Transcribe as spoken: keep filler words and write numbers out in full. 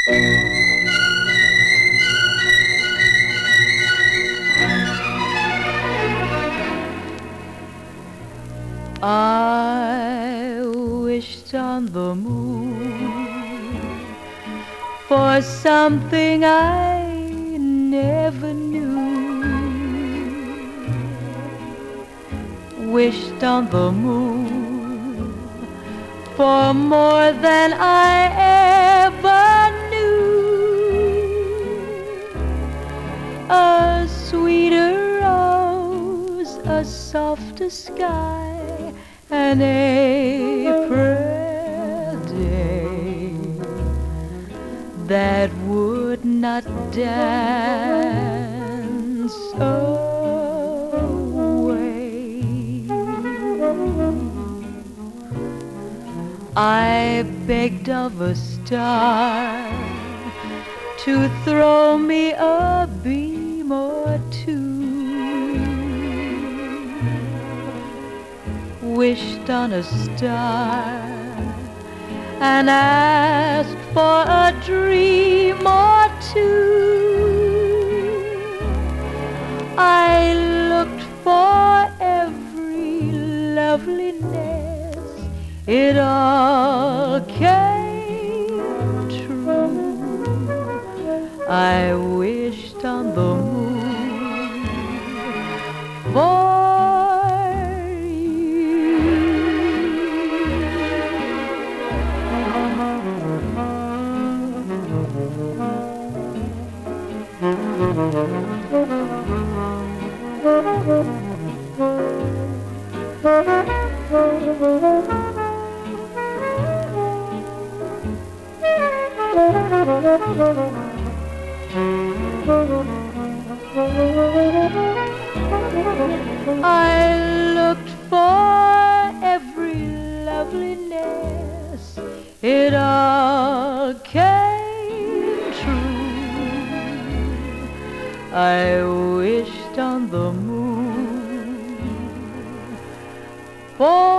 I wished on the moon for something I never knew. Wished on the moon for more than I ever knew. A sweeter rose, a softer sky, an April day that would not dance away. I begged of a star to throw me a beam or two, wished on a star and asked for a dream or two. I looked for every loveliness, it all came true. I wished on the moon for I looked for every loveliness, it all came true. I wished on the moon for